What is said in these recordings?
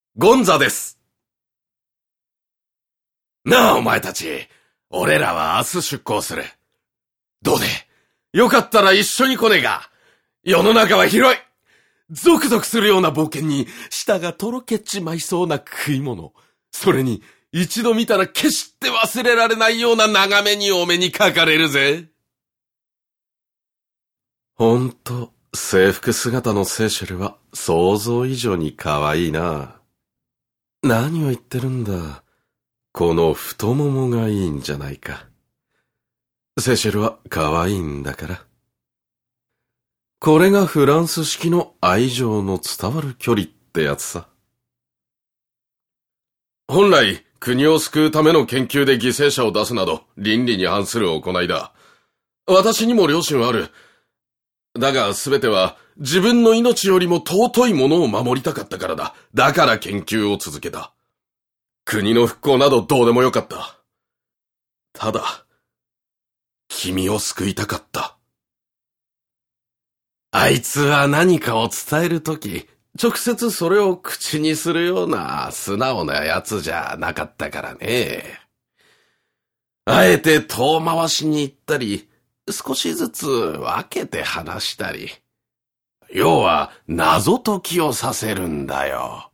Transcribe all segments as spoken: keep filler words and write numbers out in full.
ゴンザです。なあお前たち、俺らは明日出港する。どうで、よかったら一緒に来ねえか。世の中は広い。ゾクゾクするような冒険に、舌がとろけちまいそうな食い物。それに、一度見たら決して忘れられないような眺めにお目にかかれるぜ。ほんと、制服姿のセーシェルは想像以上に可愛いな。何を言ってるんだ。この太ももがいいんじゃないか。セーシェルは可愛いんだから。これがフランス式の愛情の伝わる距離ってやつさ。本来、国を救うための研究で犠牲者を出すなど倫理に反する行いだ。私にも良心はある。だが全ては自分の命よりも尊いものを守りたかったからだ。だから研究を続けた。国の復興などどうでもよかった。ただ、君を救いたかった。あいつは何かを伝えるとき、直接それを口にするような素直なやつじゃなかったからね。あえて遠回しに言ったり、少しずつ分けて話したり。要は謎解きをさせるんだよ。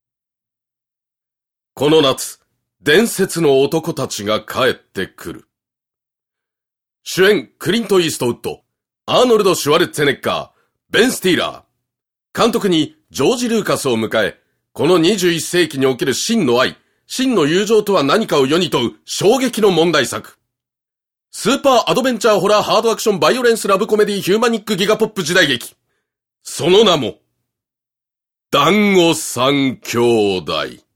この夏、伝説の男たちが帰ってくる。主演クリント・イーストウッド、アーノルド・シュワルツェネッガー、ベン・スティーラー。監督にジョージ・ルーカスを迎え、このにじゅういっ世紀における真の愛、真の友情とは何かを世に問う衝撃の問題作。スーパーアドベンチャーホラーハードアクションバイオレンスラブコメディヒューマニックギガポップ時代劇。その名も、団子三兄弟。